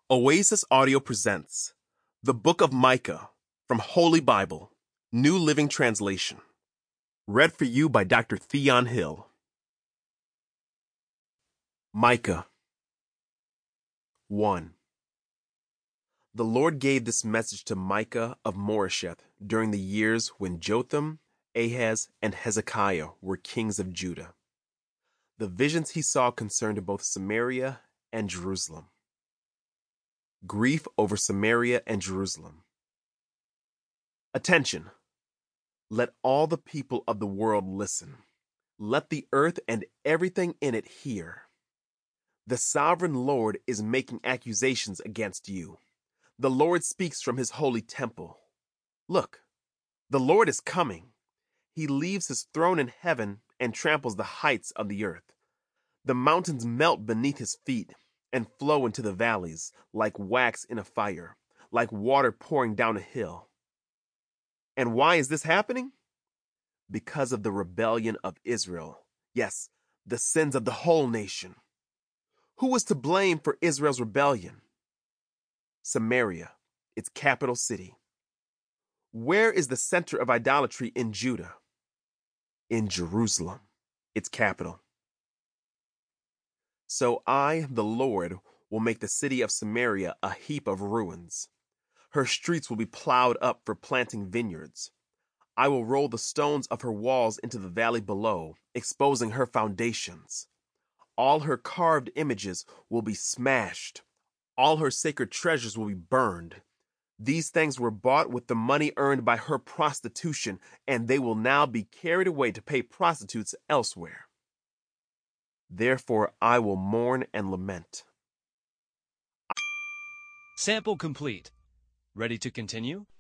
Oasis Audio presents The Book of Micah from Holy Bible, New Living Translation. Read for you by Dr. Theon Hill. Micah 1. The Lord gave this message to Micah of Moresheth during the years when Jotham, Ahaz, and Hezekiah were kings of Judah. The visions he saw concerned both Samaria and Jerusalem. Grief over Samaria and Jerusalem. Attention! Let all the people of the world listen. Let the earth and everything in it hear. The sovereign Lord is making accusations against you. The Lord speaks from his holy temple. Look, the Lord is coming. He leaves his throne in heaven and tramples the heights of the earth. The mountains melt beneath his feet and flow into the valleys like wax in a fire, like water pouring down a hill. And why is this happening? Because of the rebellion of Israel. Yes, the sins of the whole nation. Who was to blame for Israel's rebellion? Samaria, its capital city. Where is the center of idolatry in Judah? In Jerusalem, its capital. So I, the Lord, will make the city of Samaria a heap of ruins. Her streets will be plowed up for planting vineyards. I will roll the stones of her walls into the valley below, exposing her foundations. All her carved images will be smashed. All her sacred treasures will be burned. These things were bought with the money earned by her prostitution, and they will now be carried away to pay prostitutes elsewhere. Therefore I will mourn and lament. Sample complete. Ready to continue?